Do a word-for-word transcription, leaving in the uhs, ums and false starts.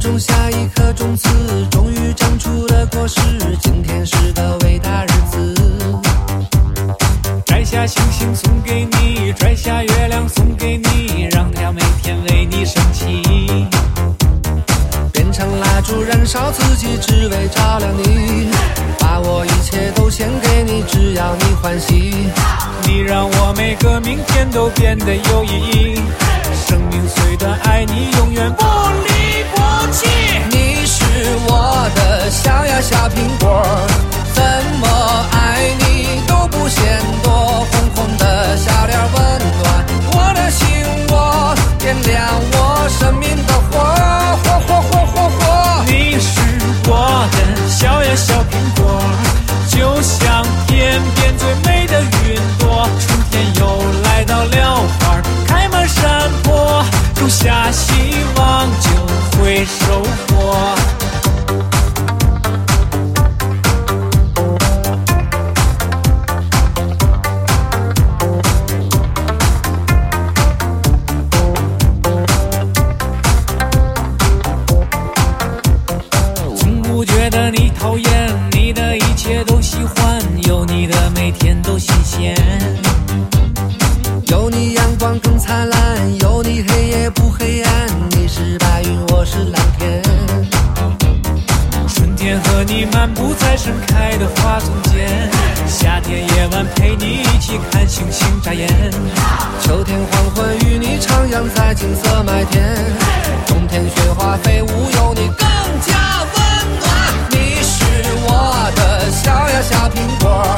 种下一颗种子，终于长出了果实。今天是个伟大日子， 摘下星星送给你，摘下月亮送给你，让它每天为你升起。 变成蜡烛燃烧自己，只为照亮你。把我一切都献给你，只要你欢喜。 你让我每个明天都变得有意义。生命虽短，爱你永远不离不弃。 你是我的小呀小苹果，怎么爱你都不嫌多。红红的笑脸温暖我的心窝，点亮我生命的火，火火火火火。 你是我的小呀小苹果，就像天边最美的云朵。春天又来到了，花开满山坡，种下希望就会收获。从不觉得你讨厌，你的一切都喜欢，有你的每天都新鲜。 有你阳光更灿烂，有你黑夜不黑暗。你是白云，我是蓝天。 春天和你漫步在盛开的花丛间，夏天夜晚陪你一起看星星眨眼。 秋天黄昏与你徜徉在金色麦田，冬天雪花飞舞有你更加温暖。你是我的小呀小苹果，